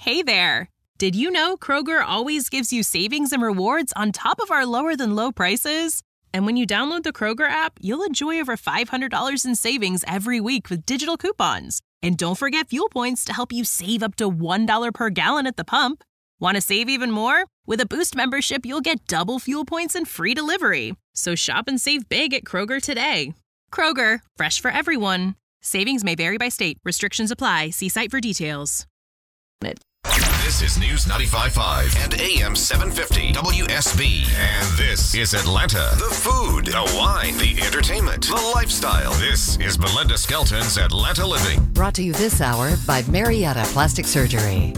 Hey there! Did you know Kroger always gives you savings and rewards on top of our lower-than-low prices? And when you download the Kroger app, you'll enjoy over $500 in savings every week with digital coupons. And don't forget fuel points to help you save up to $1 per gallon at the pump. Want to save even more? With a Boost membership, you'll get double fuel points and free delivery. So shop and save big at Kroger today. Kroger, fresh for everyone. Savings may vary by state. Restrictions apply. See site for details. This is News 95.5 and AM 750 WSB. And this is Atlanta. The food, the wine, the entertainment, the lifestyle. This is Melinda Skelton's Atlanta Living. Brought to you this hour by Marietta Plastic Surgery.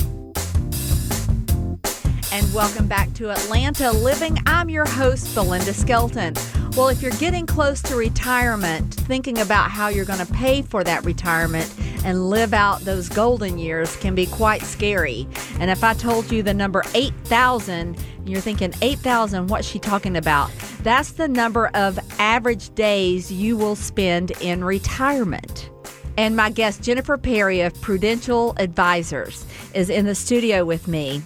And welcome back to Atlanta Living. I'm your host, Belinda Skelton. Well, if you're getting close to retirement, thinking about how you're going to pay for that retirement and live out those golden years can be quite scary. And if I told you the number 8,000, you're thinking, 8,000, what's she talking about? That's the number of average days you will spend in retirement. And my guest, Jennifer Perry of Prudential Advisors, is in the studio with me.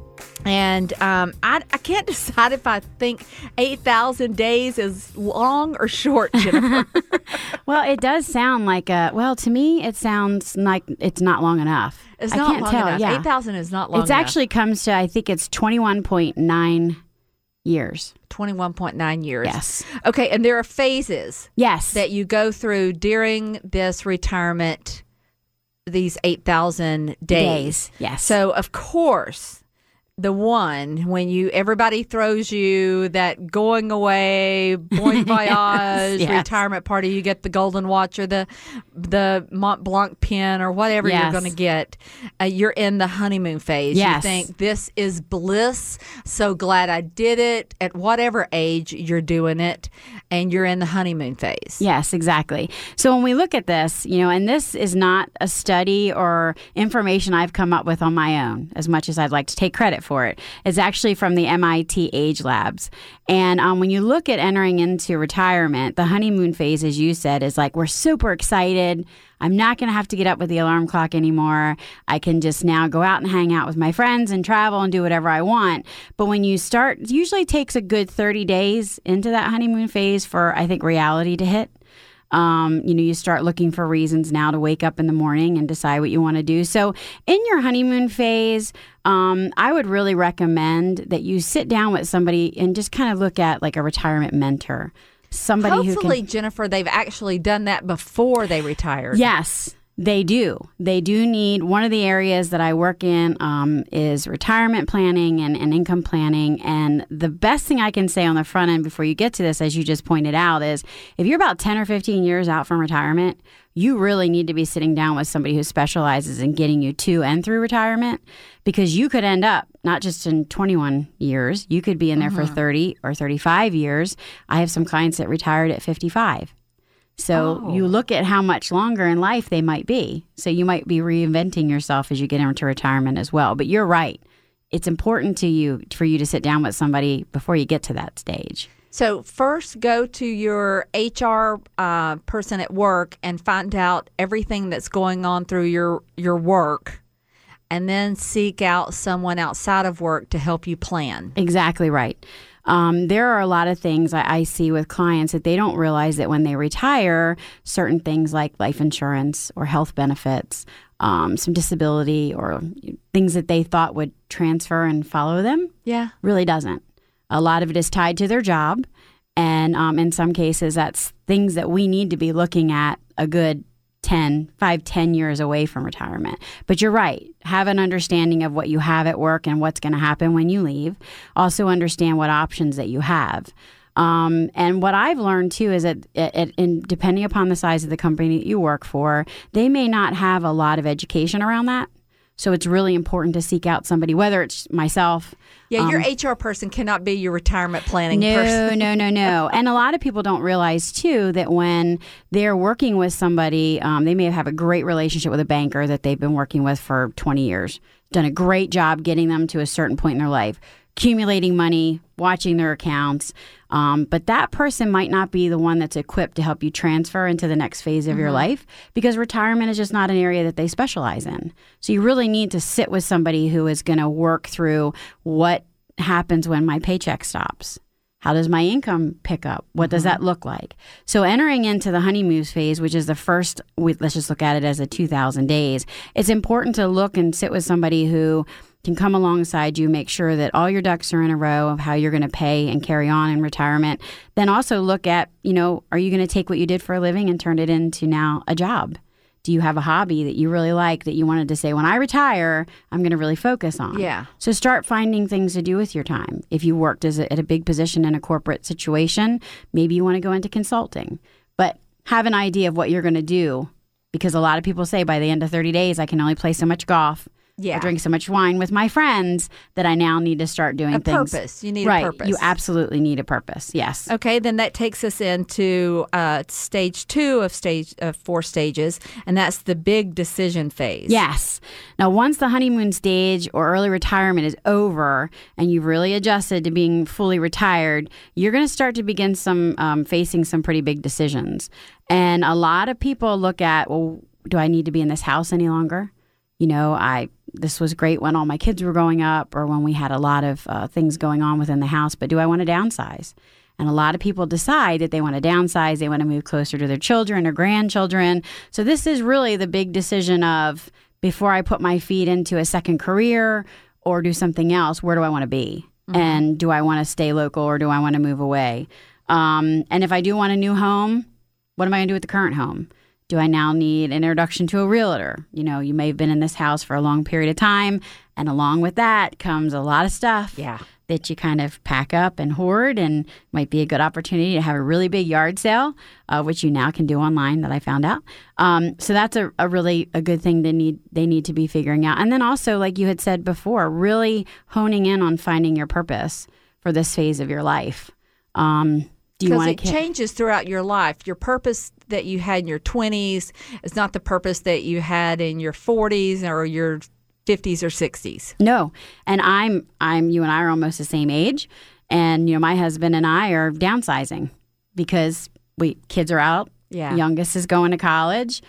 And I can't decide if I think 8,000 days is long or short, Jennifer. Well, it does sound like to me, it sounds like it's not long enough. It's not long enough. Yeah. 8,000 is not long enough. It actually comes to, I think it's 21.9 years. 21.9 years. Yes. Okay, and there are phases. Yes. That you go through during this retirement, these 8,000 days. Yes. So, of course, the one when everybody throws you that going away, bon voyage, yes. retirement party, you get the golden watch or the Mont Blanc pen or whatever you're going to get. You're in the honeymoon phase. Yes. You think this is bliss. So glad I did it at whatever age you're doing it, and you're in the honeymoon phase. Yes, exactly. So when we look at this, and this is not a study or information I've come up with on my own, as much as I'd like to take credit for it. It's actually from the MIT Age Labs. And when you look at entering into retirement, the honeymoon phase, as you said, is like we're super excited. I'm not going to have to get up with the alarm clock anymore. I can just now go out and hang out with my friends and travel and do whatever I want. But when you start, it usually takes a good 30 days into that honeymoon phase for, I think, reality to hit. You start looking for reasons now to wake up in the morning and decide what you want to do. So in your honeymoon phase, I would really recommend that you sit down with somebody and just kind of look at like a retirement mentor. Somebody Hopefully, Jennifer, they've actually done that before they retired. Yes. They do. They do need, one of the areas that I work in is retirement planning and income planning. And the best thing I can say on the front end before you get to this, as you just pointed out, is if you're about 10 or 15 years out from retirement, you really need to be sitting down with somebody who specializes in getting you to and through retirement, because you could end up not just in 21 years, you could be in there for 30 or 35 years. I have some clients that retired at 55. So you look at how much longer in life they might be. So you might be reinventing yourself as you get into retirement as well. But you're right. It's important for you to sit down with somebody before you get to that stage. So first go to your HR person at work and find out everything that's going on through your work, and then seek out someone outside of work to help you plan. Exactly right. There are a lot of things I see with clients that they don't realize that when they retire, certain things like life insurance or health benefits, some disability or things that they thought would transfer and follow them, really doesn't. A lot of it is tied to their job. And in some cases, that's things that we need to be looking at a good 10 years away from retirement. But you're right. Have an understanding of what you have at work and what's going to happen when you leave. Also understand what options that you have. And what I've learned, too, is that depending upon the size of the company that you work for, they may not have a lot of education around that. So it's really important to seek out somebody, whether it's myself. Yeah, your HR person cannot be your retirement planning person. No. And a lot of people don't realize, too, that when they're working with somebody, they may have a great relationship with a banker that they've been working with for 20 years, done a great job getting them to a certain point in their life. accumulating money, watching their accounts. But that person might not be the one that's equipped to help you transfer into the next phase of your life, because retirement is just not an area that they specialize in. So you really need to sit with somebody who is going to work through what happens when my paycheck stops. How does my income pick up? What does that look like? So entering into the honeymoon phase, which is the first, let's just look at it as a 2,000 days, it's important to look and sit with somebody who can come alongside you, make sure that all your ducks are in a row of how you're going to pay and carry on in retirement. Then also look at, are you going to take what you did for a living and turn it into now a job? Do you have a hobby that you really like that you wanted to say, when I retire, I'm going to really focus on? Yeah. So start finding things to do with your time. If you worked at a big position in a corporate situation, maybe you want to go into consulting. But have an idea of what you're going to do, because a lot of people say by the end of 30 days, I can only play so much golf. Yeah. I drink so much wine with my friends that I now need to start doing things. Purpose. You need right. a purpose. You absolutely need a purpose. Yes. Okay, then that takes us into stage 2 of 4 stages, and that's the big decision phase. Yes. Now, once the honeymoon stage or early retirement is over and you've really adjusted to being fully retired, you're going to start to begin facing some pretty big decisions. And a lot of people look at, well, do I need to be in this house any longer? This was great when all my kids were growing up or when we had a lot of things going on within the house, but do I want to downsize? And a lot of people decide that they want to downsize, they want to move closer to their children or grandchildren. So this is really the big decision of, before I put my feet into a second career or do something else, where do I want to be? And do I want to stay local or do I want to move away? And if I do want a new home, what am I going to do with the current home? Do I now need an introduction to a realtor? You may have been in this house for a long period of time, and along with that comes a lot of stuff that you kind of pack up and hoard, and might be a good opportunity to have a really big yard sale, which you now can do online, that I found out. So that's a really good thing they need to be figuring out. And then also, like you had said before, really honing in on finding your purpose for this phase of your life. Because it changes throughout your life. Your purpose that you had in your 20s is not the purpose that you had in your 40s or your 50s or 60s. No. And you and I are almost the same age. And, my husband and I are downsizing because kids are out. Yeah. Youngest is going to college.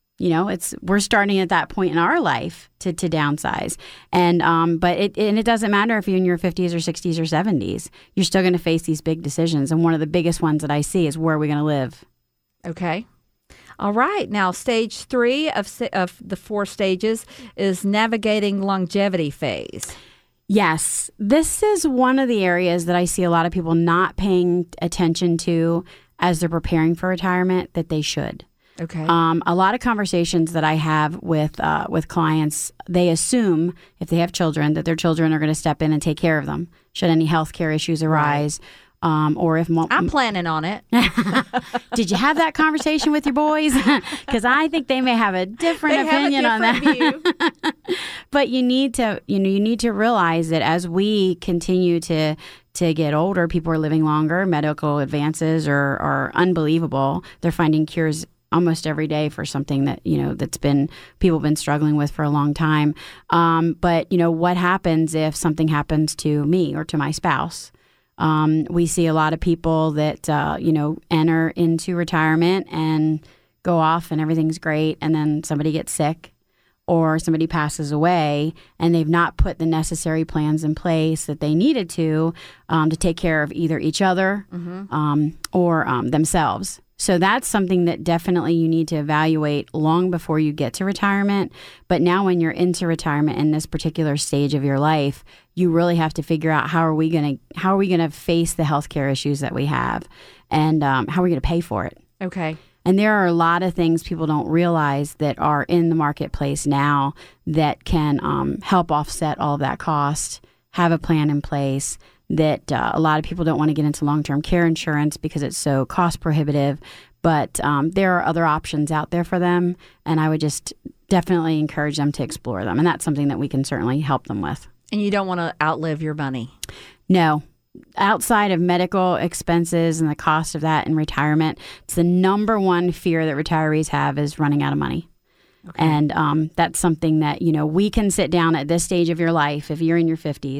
We're starting at that point in our life to downsize. And but it doesn't matter if you're in your 50s or 60s or 70s. You're still going to face these big decisions. And one of the biggest ones that I see is, where are we going to live? Okay. All right. Now, stage 3 of the 4 stages is navigating longevity phase. Yes. This is one of the areas that I see a lot of people not paying attention to as they're preparing for retirement that they should. Okay. A lot of conversations that I have with clients, they assume if they have children that their children are going to step in and take care of them should any health care issues arise. Right. Or if I'm planning on it. Did you have that conversation with your boys? Because I think they may have a different opinion on that. View. But you need to realize that as we continue to get older, people are living longer. Medical advances are unbelievable. They're finding cures almost every day for something that, that's people have been struggling with for a long time. But, what happens if something happens to me or to my spouse? We see a lot of people that, enter into retirement and go off and everything's great. And then somebody gets sick or somebody passes away and they've not put the necessary plans in place that they needed to take care of either each other or themselves. So that's something that definitely you need to evaluate long before you get to retirement. But now when you're into retirement in this particular stage of your life, you really have to figure out how are we going to face the healthcare issues that we have, and how are we going to pay for it. Okay. And there are a lot of things people don't realize that are in the marketplace now that can help offset all of that cost, have a plan in place. That a lot of people don't want to get into long-term care insurance because it's so cost prohibitive, but there are other options out there for them, and I would just definitely encourage them to explore them, and that's something that we can certainly help them with. And you don't want to outlive your money. No. Outside of medical expenses and the cost of that in retirement, it's the number one fear that retirees have is running out of money. Okay. And that's something that, we can sit down at this stage of your life, if you're in your 50s,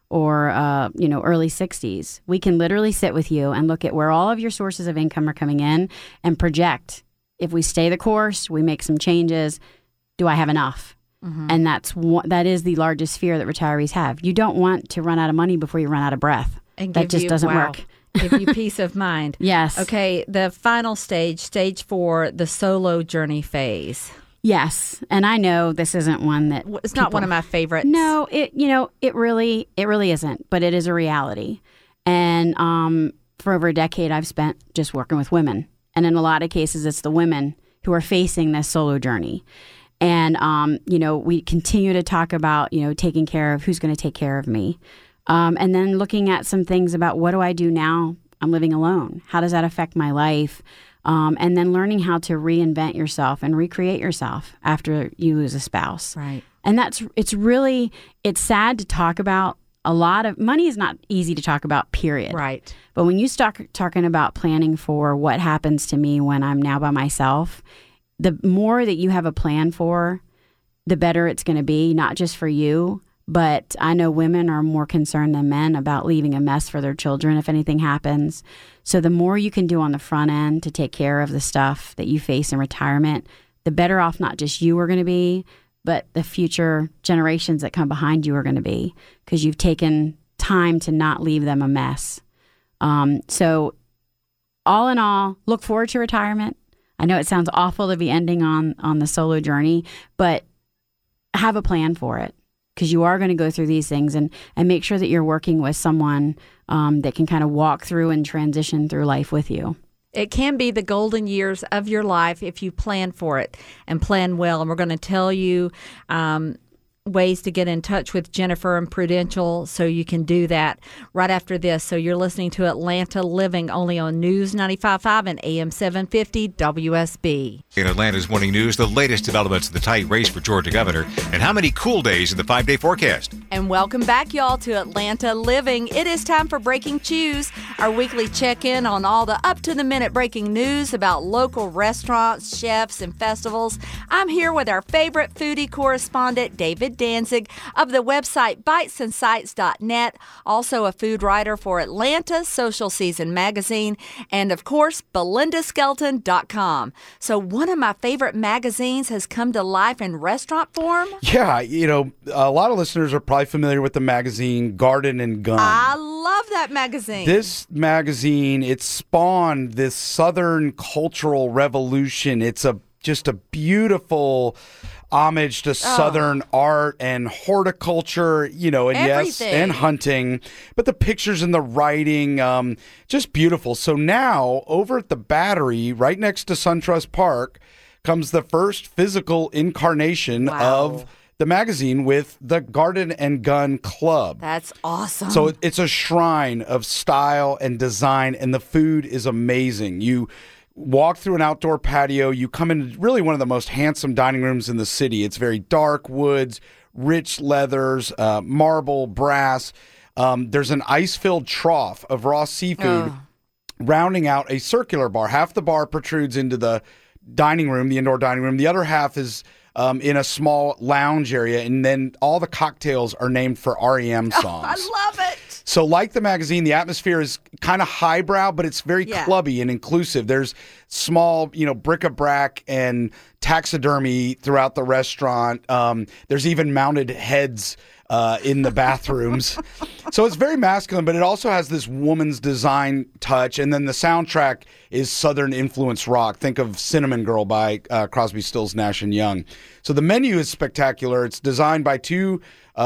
or early 60s. We can literally sit with you and look at where all of your sources of income are coming in and project. If we stay the course, we make some changes. Do I have enough? And that is the largest fear that retirees have. You don't want to run out of money before you run out of breath. And that just doesn't work. Give you peace of mind. Yes. Okay, the final stage 4, the solo journey phase. Yes, and I know this isn't one that it's not one of my favorites. No, it really isn't, but it is a reality. And for over a decade, I've spent just working with women, and in a lot of cases, it's the women who are facing this solo journey. And we continue to talk about taking care of who's going to take care of me, and then looking at some things about what do I do now? I'm living alone. How does that affect my life? And then learning how to reinvent yourself and recreate yourself after you lose a spouse. Right. And it's sad to talk about. A lot of money is not easy to talk about, period. Right. But when you start talking about planning for what happens to me when I'm now by myself, the more that you have a plan for, the better it's going to be, not just for you, but I know women are more concerned than men about leaving a mess for their children if anything happens. So the more you can do on the front end to take care of the stuff that you face in retirement, the better off not just you are going to be, but the future generations that come behind you are going to be, because you've taken time to not leave them a mess. So all in all, look forward to retirement. I know it sounds awful to be ending on the solo journey, but have a plan for it, because you are going to go through these things, and make sure that you're working with someone that can kind of walk through and transition through life with you. It can be the golden years of your life if you plan for it and plan well. And we're going to tell you ways to get in touch with Jennifer and Prudential so you can do that right after this. So you're listening to Atlanta Living only on News 95.5 and AM 750 WSB. In Atlanta's Morning News, the latest developments in the tight race for Georgia governor and how many cool days in the 5-day forecast. And welcome back, y'all, to Atlanta Living. It is time for Breaking Chews, our weekly check-in on all the up-to-the-minute breaking news about local restaurants, chefs, and festivals. I'm here with our favorite foodie correspondent, David Danzig of the website bitesandsights.net, also a food writer for Atlanta Social Season magazine, and of course, BelindaSkelton.com. So one of my favorite magazines has come to life in restaurant form. Yeah, a lot of listeners are probably familiar with the magazine Garden and Gun. I love that magazine. This magazine, it spawned this Southern cultural revolution. It's just a beautiful homage to Southern art and horticulture, and everything. Yes, and hunting. But the pictures and the writing, just beautiful. So now, over at the Battery, right next to SunTrust Park, comes the first physical incarnation of the magazine with the Garden and Gun Club. That's awesome. So it's a shrine of style and design, and the food is amazing. You walk through an outdoor patio. You come in really one of the most handsome dining rooms in the city. It's very dark woods, rich leathers, marble, brass. There's an ice-filled trough of raw seafood rounding out a circular bar. Half the bar protrudes into the dining room, the indoor dining room. The other half is in a small lounge area, and then all the cocktails are named for REM songs. I love it. So like the magazine, the atmosphere is kind of highbrow, but it's very clubby and inclusive. There's small, bric-a-brac and taxidermy throughout the restaurant. There's even mounted heads in the bathrooms. So it's very masculine, but it also has this woman's design touch. And then the soundtrack is Southern influence rock. Think of Cinnamon Girl by Crosby, Stills, Nash & Young. So the menu is spectacular. It's designed by two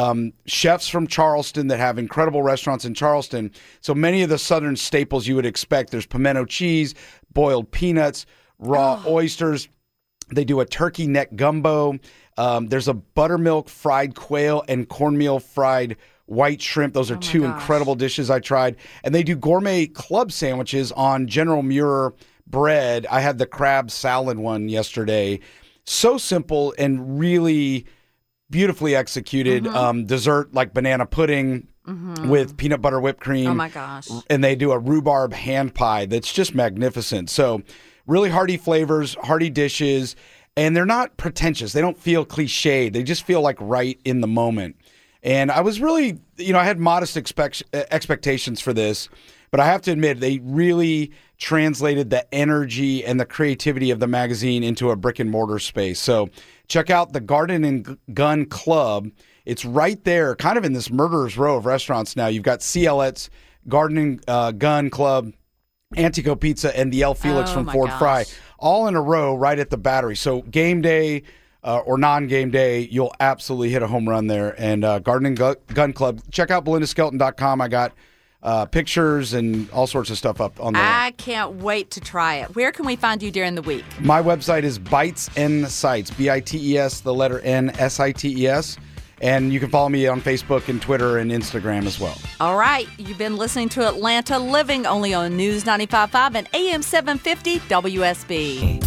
chefs from Charleston that have incredible restaurants in Charleston. So many of the Southern staples you would expect. There's pimento cheese, boiled peanuts, raw oysters. They do a turkey neck gumbo. There's a buttermilk fried quail and cornmeal fried white shrimp. Those are two incredible dishes I tried. And they do gourmet club sandwiches on General Muir bread. I had the crab salad one yesterday. So simple and really beautifully executed. Dessert like banana pudding with peanut butter whipped cream. Oh my gosh. And they do a rhubarb hand pie that's just magnificent. So really hearty flavors, hearty dishes, and they're not pretentious. They don't feel cliched. They just feel like right in the moment. And I was really, I had modest expectations for this, but I have to admit, they really translated the energy and the creativity of the magazine into a brick and mortar space. So check out the Garden and Gun Club. It's right there, kind of in this murderer's row of restaurants now. You've got CLET's Garden and Gun Club, Antico Pizza, and the El Felix from Ford Fry, all in a row right at the Battery. So game day or non-game day, you'll absolutely hit a home run there. And Garden and Gun Club, check out BelindaSkelton.com. I got pictures and all sorts of stuff up on there. I can't wait to try it. Where can we find you during the week? My website is Bites N Sites, BITES, the letter N, SITES. And you can follow me on Facebook and Twitter and Instagram as well. All right. You've been listening to Atlanta Living, only on News 95.5 and AM 750 WSB.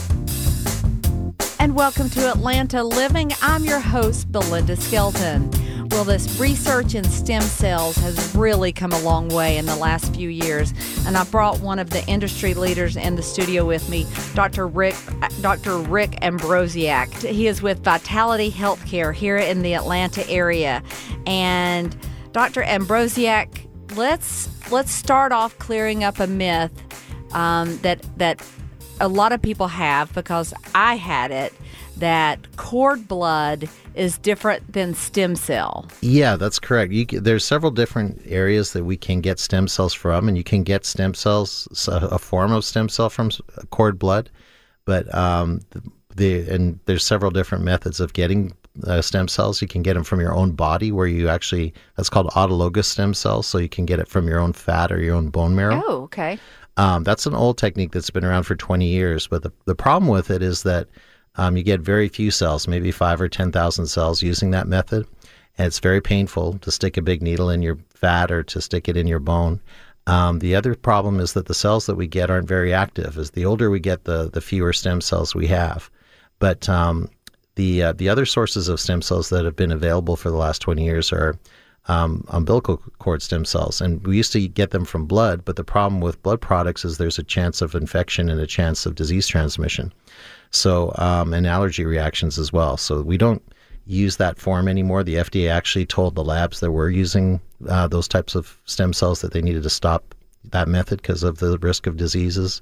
And welcome to Atlanta Living. I'm your host, Belinda Skelton. Well, this research in stem cells has really come a long way in the last few years, and I brought one of the industry leaders in the studio with me, Dr. Rick Ambrosiak. He is with Vitality Healthcare here in the Atlanta area. And Dr. Ambrosiak, let's start off clearing up a myth that a lot of people have, because I had it, that cord blood is different than stem cell. Yeah, that's correct. There's several different areas that we can get stem cells from, and you can get stem cells, a form of stem cell from cord blood, but and there's several different methods of getting stem cells. You can get them from your own body, where you actually, that's called autologous stem cells, so you can get it from your own fat or your own bone marrow. Oh, okay. That's an old technique that's been around for 20 years, but the problem with it is that you get very few cells, maybe 5,000 or 10,000 cells using that method, and it's very painful to stick a big needle in your fat or to stick it in your bone. The other problem is that the cells that we get aren't very active. As the older we get, the fewer stem cells we have. But the other sources of stem cells that have been available for the last 20 years are umbilical cord stem cells, and we used to get them from blood, but the problem with blood products is there's a chance of infection and a chance of disease transmission. So, and allergy reactions as well. So we don't use that form anymore. The FDA actually told the labs that were using those types of stem cells that they needed to stop that method because of the risk of diseases.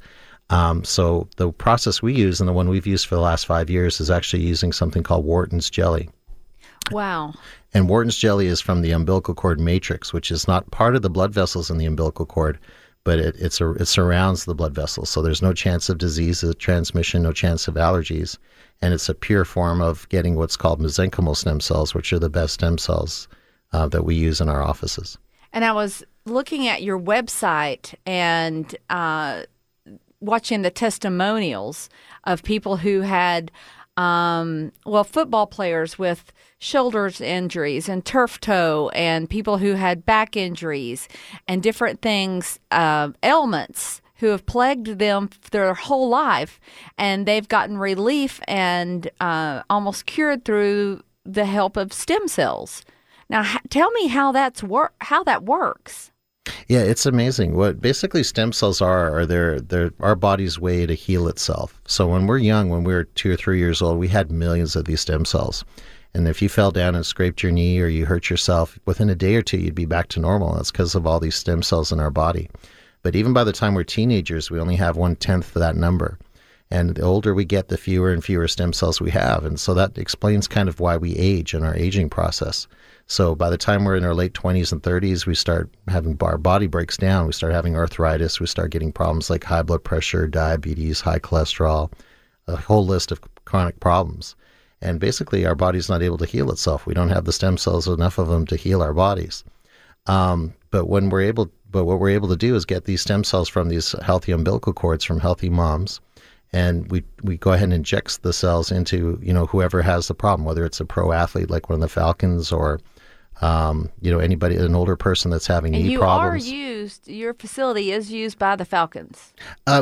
So the process we use, and the one we've used for the last 5 years, is actually using something called Wharton's jelly. Wow. And Wharton's jelly is from the umbilical cord matrix, which is not part of the blood vessels in the umbilical cord, but it surrounds the blood vessels. So there's no chance of disease transmission, no chance of allergies. And it's a pure form of getting what's called mesenchymal stem cells, which are the best stem cells that we use in our offices. And I was looking at your website and watching the testimonials of people who had, football players with shoulders injuries and turf toe, and people who had back injuries and different things, ailments, who have plagued them their whole life, and they've gotten relief and almost cured through the help of stem cells. Now, tell me how that works. Yeah, it's amazing. What basically stem cells are they're our body's way to heal itself. So when we're young, when we were 2 or 3 years old, we had millions of these stem cells. And if you fell down and scraped your knee or you hurt yourself, within a day or two, you'd be back to normal. That's because of all these stem cells in our body. But even by the time we're teenagers, we only have 1/10 of that number. And the older we get, the fewer and fewer stem cells we have. And so that explains kind of why we age in our aging process. So by the time we're in our late 20s and 30s, we start having, our body breaks down. We start having arthritis. We start getting problems like high blood pressure, diabetes, high cholesterol, a whole list of chronic problems. And basically, our body's not able to heal itself. We don't have the stem cells, enough of them, to heal our bodies. But what we're able to do is get these stem cells from these healthy umbilical cords from healthy moms, and we go ahead and inject the cells into whoever has the problem, whether it's a pro athlete like one of the Falcons or anybody, an older person that's having knee problems. Your facility is used by the Falcons.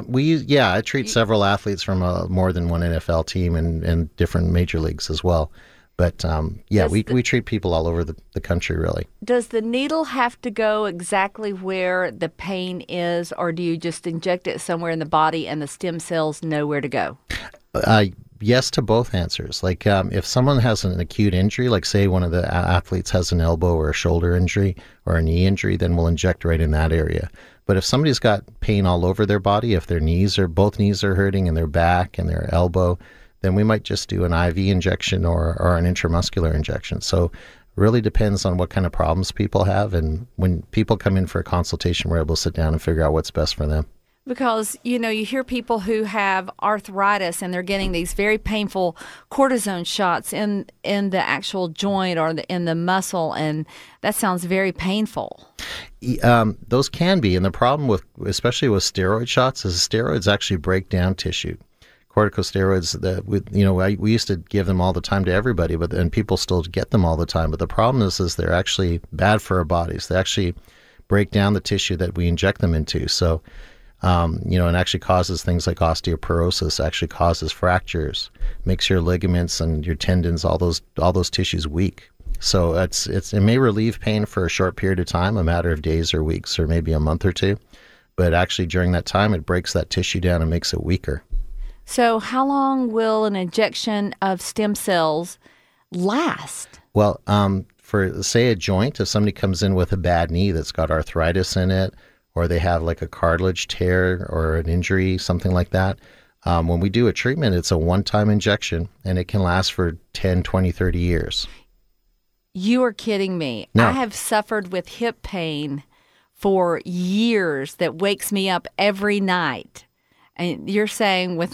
I treat several athletes from more than one NFL team and different major leagues as well. But we treat people all over the country, really. Does the needle have to go exactly where the pain is, or do you just inject it somewhere in the body and the stem cells know where to go? yes to both answers. Like if someone has an acute injury, like say one of the athletes has an elbow or a shoulder injury or a knee injury, then we'll inject right in that area. But if somebody's got pain all over their body, if their both knees are hurting and their back and their elbow, then we might just do an IV injection or an intramuscular injection. So really depends on what kind of problems people have. And when people come in for a consultation, we're able to sit down and figure out what's best for them. Because, you hear people who have arthritis and they're getting these very painful cortisone shots in the actual joint or in the muscle, and that sounds very painful. Those can be. And the problem especially with steroid shots, is steroids actually break down tissue. Corticosteroids, we used to give them all the time to everybody, and people still get them all the time. But the problem is they're actually bad for our bodies. They actually break down the tissue that we inject them into. So, and actually causes things like osteoporosis, actually causes fractures, makes your ligaments and your tendons, all those tissues weak. So it may relieve pain for a short period of time, a matter of days or weeks or maybe a month or two. But actually during that time, it breaks that tissue down and makes it weaker. So how long will an injection of stem cells last? Well, for, say, a joint, if somebody comes in with a bad knee that's got arthritis in it, or they have like a cartilage tear or an injury, something like that, when we do a treatment, it's a one-time injection, and it can last for 10, 20, 30 years. You are kidding me. No. I have suffered with hip pain for years that wakes me up every night. And you're saying with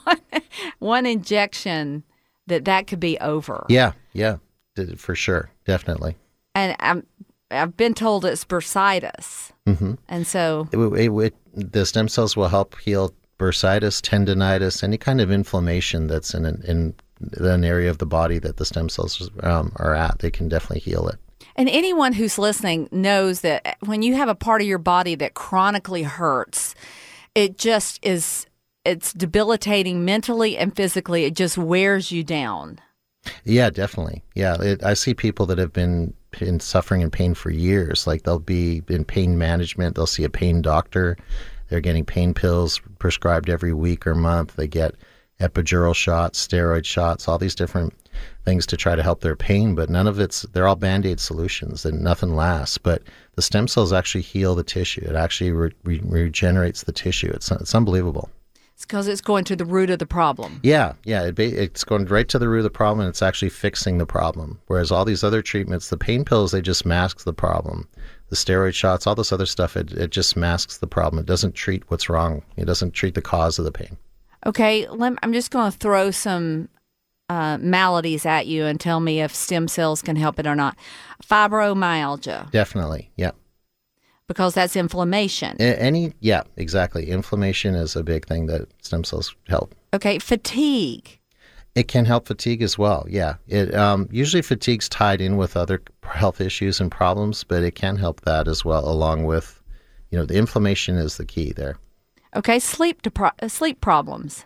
one injection that could be over. Yeah, for sure, definitely. And I've been told it's bursitis. Mm-hmm. And so the stem cells will help heal bursitis, tendinitis, any kind of inflammation that's in an area of the body that the stem cells are at. They can definitely heal it. And anyone who's listening knows that when you have a part of your body that chronically hurts, it just it's debilitating mentally and physically. It just wears you down. Yeah, definitely. Yeah, I see people that have been suffering in pain for years. Like they'll be in pain management. They'll see a pain doctor. They're getting pain pills prescribed every week or month. They get epidural shots, steroid shots, all these different things to try to help their pain. But they're all Band-Aid solutions and nothing lasts. But the stem cells actually heal the tissue. It actually regenerates the tissue. It's unbelievable. It's because it's going to the root of the problem. Yeah. It's going right to the root of the problem, and it's actually fixing the problem. Whereas all these other treatments, the pain pills, they just mask the problem. The steroid shots, all this other stuff, it just masks the problem. It doesn't treat what's wrong. It doesn't treat the cause of the pain. Okay, I'm just going to throw some maladies at you and tell me if stem cells can help it or not. Fibromyalgia. Definitely, yeah. Because that's inflammation. Yeah, exactly. Inflammation is a big thing that stem cells help. Okay, fatigue. It can help fatigue as well, yeah. It usually fatigue's tied in with other health issues and problems, but it can help that as well, along with, the inflammation is the key there. Okay, sleep problems.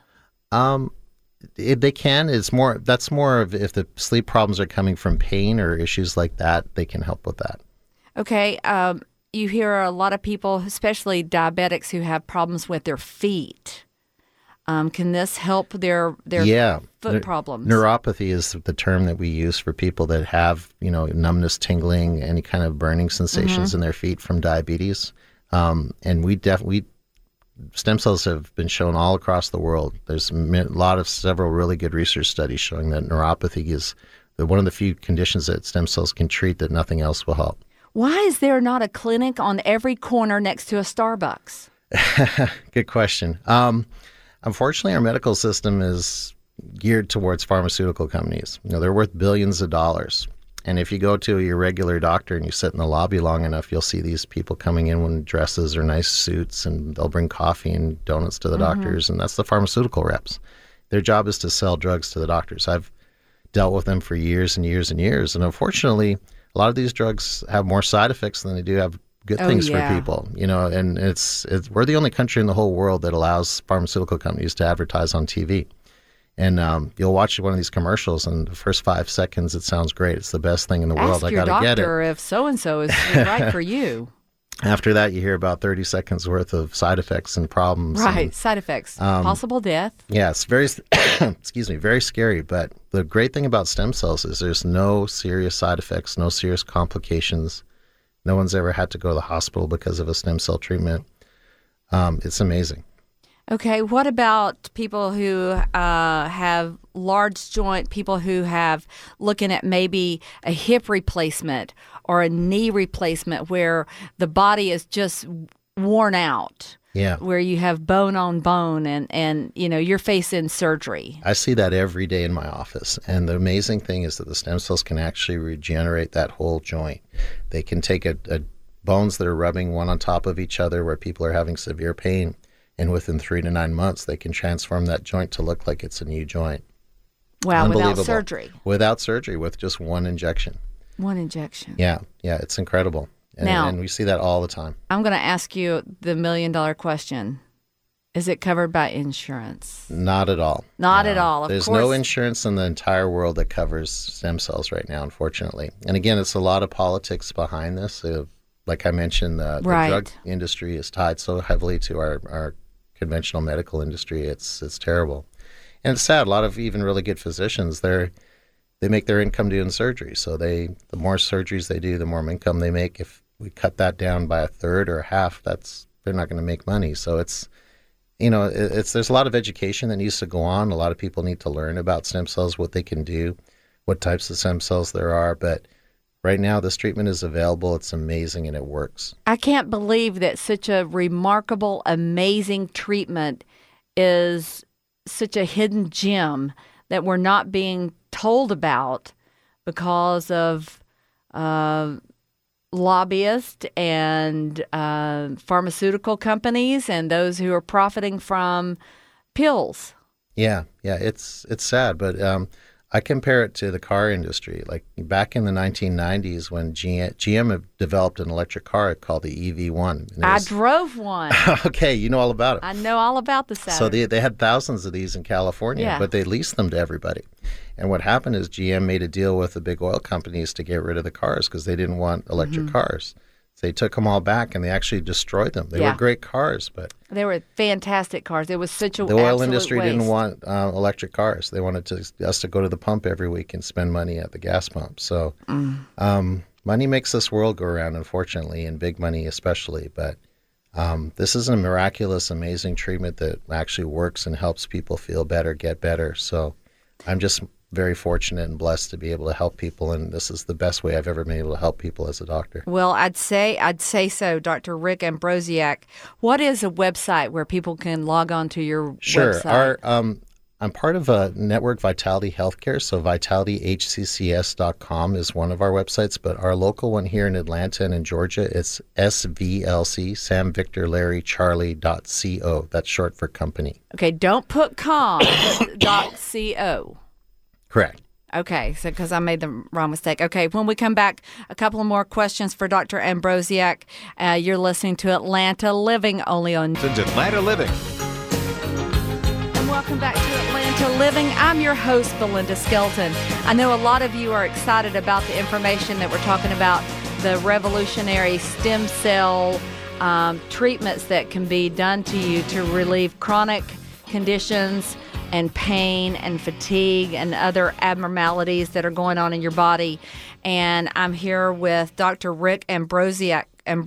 They can. That's more of if the sleep problems are coming from pain or issues like that, they can help with that. Okay, you hear a lot of people, especially diabetics, who have problems with their feet. Can this help their foot problems? Neuropathy is the term that we use for people that have, numbness, tingling, any kind of burning sensations in their feet from diabetes. And stem cells have been shown all across the world. There's several really good research studies showing that neuropathy is one of the few conditions that stem cells can treat that nothing else will help. Why is there not a clinic on every corner next to a Starbucks? Good question. Unfortunately, our medical system is geared towards pharmaceutical companies. They're worth billions of dollars. And if you go to your regular doctor and you sit in the lobby long enough, you'll see these people coming in in dresses or nice suits, and they'll bring coffee and donuts to the doctors, and that's the pharmaceutical reps. Their job is to sell drugs to the doctors. I've dealt with them for years and years and years, and unfortunately, a lot of these drugs have more side effects than they do have good things for people. And we're the only country in the whole world that allows pharmaceutical companies to advertise on TV. And you'll watch one of these commercials, and the first 5 seconds, it sounds great. It's the best thing in the world. I got to get it. Ask your doctor if so-and-so is right for you. After that, you hear about 30 seconds worth of side effects and problems. Right, and, side effects, possible death. Yeah, it's very, excuse me, very scary. But the great thing about stem cells is there's no serious side effects, no serious complications. No one's ever had to go to the hospital because of a stem cell treatment. It's amazing. Okay, what about people who have large joint, people who have looking at maybe a hip replacement or a knee replacement where the body is just worn out? Yeah. Where you have bone on bone and you're facing surgery. I see that every day in my office. And the amazing thing is that the stem cells can actually regenerate that whole joint. They can take a bones that are rubbing one on top of each other where people are having severe pain. And within 3 to 9 months, they can transform that joint to look like it's a new joint. Wow, without surgery. Without surgery, with just one injection. One injection. Yeah, it's incredible. And we see that all the time. I'm going to ask you the $1 million question. Is it covered by insurance? Not at all. Not at all. Of There's course. no insurance in the entire world that covers stem cells right now, unfortunately. And again, it's a lot of politics behind this. Like I mentioned, the drug industry is tied so heavily to our conventional medical industry. It's terrible. And it's sad. A lot of even really good physicians, they make their income doing surgery. So the more surgeries they do, the more income they make. If we cut that down by a third or a half, they're not going to make money. So it's there's a lot of education that needs to go on. A lot of people need to learn about stem cells, what they can do, what types of stem cells there are. But right now, this treatment is available. It's amazing, and it works. I can't believe that such a remarkable, amazing treatment is such a hidden gem that we're not being told about because of lobbyists and pharmaceutical companies and those who are profiting from pills. Yeah, it's sad, but I compare it to the car industry. Like back in the 1990s when GM had developed an electric car called the EV1. I drove one. Okay, you know all about it. I know all about the Saturn. So they had thousands of these in California, but they leased them to everybody. And what happened is GM made a deal with the big oil companies to get rid of the cars because they didn't want electric cars. So they took them all back and they actually destroyed them. They were great cars, but they were fantastic cars. It was such a the oil industry waste. didn't want electric cars. They wanted us to go to the pump every week and spend money at the gas pump. So money makes this world go around, unfortunately, and big money especially. But this is a miraculous, amazing treatment that actually works and helps people feel better, get better. So I'm just very fortunate and blessed to be able to help people, and this is the best way I've ever been able to help people as a doctor. Well, I'd say so, Dr. Rick Ambrosiak. What is a website where people can log on to your website? I'm part of a network, Vitality Healthcare, so vitalityhccs.com is one of our websites, but our local one here in Atlanta and in Georgia is SVLC, Sam Victor Larry Charlie.co. That's short for company. Okay, don't put .com, put .co. Correct. Okay, so because I made the wrong mistake. Okay, when we come back, a couple of more questions for Dr. Ambrosiak. You're listening to Atlanta Living only on Atlanta Living. And welcome back to Atlanta Living. I'm your host, Belinda Skelton. I know a lot of you are excited about the information that we're talking about, the revolutionary stem cell treatments that can be done to you to relieve chronic conditions and pain and fatigue and other abnormalities that are going on in your body. And I'm here with Dr. Rick Ambrosiak.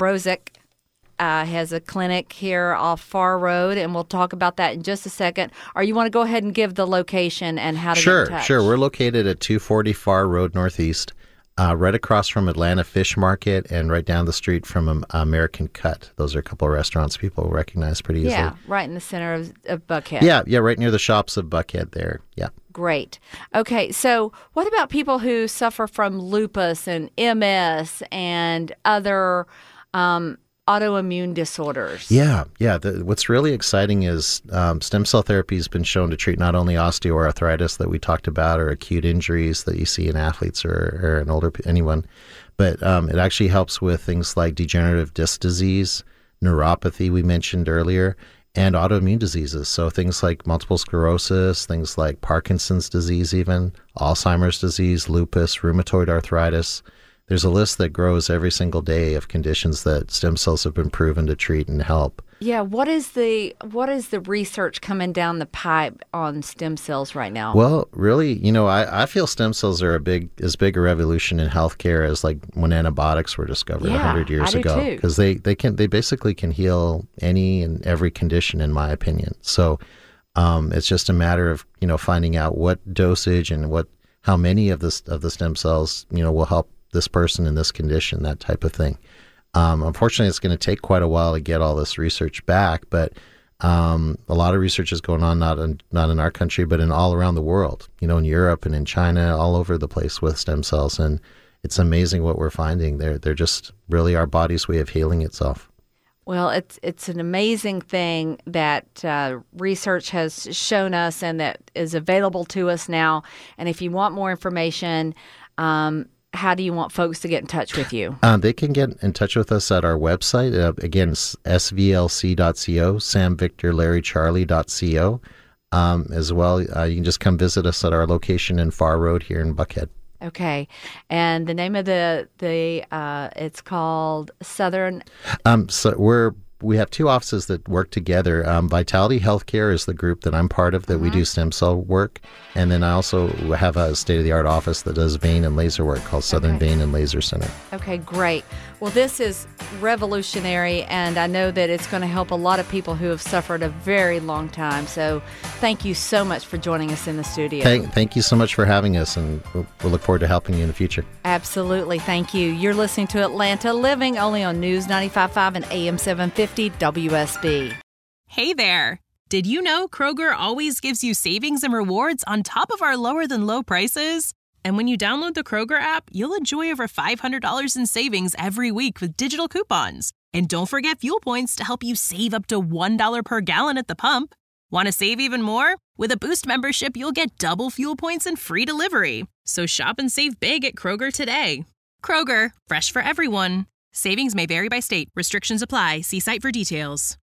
Has a clinic here off Far Road, and we'll talk about that in just a second. Or you want to go ahead and give the location and how to get in touch? Sure. We're located at 240 Far Road Northeast, right across from Atlanta Fish Market and right down the street from American Cut. Those are a couple of restaurants people recognize pretty easily. Yeah, right in the center of Buckhead. Yeah, right near the shops of Buckhead there. Yeah. Great. Okay, so what about people who suffer from lupus and MS and other autoimmune disorders? Yeah. What's really exciting is stem cell therapy has been shown to treat not only osteoarthritis that we talked about or acute injuries that you see in athletes or in anyone, but it actually helps with things like degenerative disc disease, neuropathy we mentioned earlier, and autoimmune diseases. So things like multiple sclerosis, things like Parkinson's disease even, Alzheimer's disease, lupus, rheumatoid arthritis. there's a list that grows every single day of conditions that stem cells have been proven to treat and help. Yeah, what is the research coming down the pipe on stem cells right now? Well, really, I feel stem cells are as big a revolution in healthcare as like when antibiotics were discovered 100 years ago, because they basically can heal any and every condition, in my opinion. So it's just a matter of finding out what dosage and how many of the stem cells will help this person in this condition, that type of thing. Unfortunately, it's going to take quite a while to get all this research back, but a lot of research is going on, not in our country, but in all around the world, in Europe and in China, all over the place with stem cells. And it's amazing what we're finding. They're just really our body's way of healing itself. Well, it's an amazing thing that research has shown us and that is available to us now. And if you want more information, how do you want folks to get in touch with you? They can get in touch with us at our website. Again, it's svlc.co, samvictorlarrycharlie.co. As well, you can just come visit us at our location in Far Road here in Buckhead. Okay, and the name of it's called Southern. So we have two offices that work together. Vitality Healthcare is the group that I'm part of that we do stem cell work. And then I also have a state-of-the-art office that does vein and laser work called Southern Vein and Laser Center. Okay, great. Well, this is revolutionary, and I know that it's going to help a lot of people who have suffered a very long time. So thank you so much for joining us in the studio. Thank you so much for having us, and we'll look forward to helping you in the future. Absolutely. Thank you. You're listening to Atlanta Living, only on News 95.5 and AM 750 WSB. Hey there. Did you know Kroger always gives you savings and rewards on top of our lower than low prices? And when you download the Kroger app, you'll enjoy over $500 in savings every week with digital coupons. And don't forget fuel points to help you save up to $1 per gallon at the pump. Want to save even more? With a Boost membership, you'll get double fuel points and free delivery. So shop and save big at Kroger today. Kroger, fresh for everyone. Savings may vary by state. Restrictions apply. See site for details.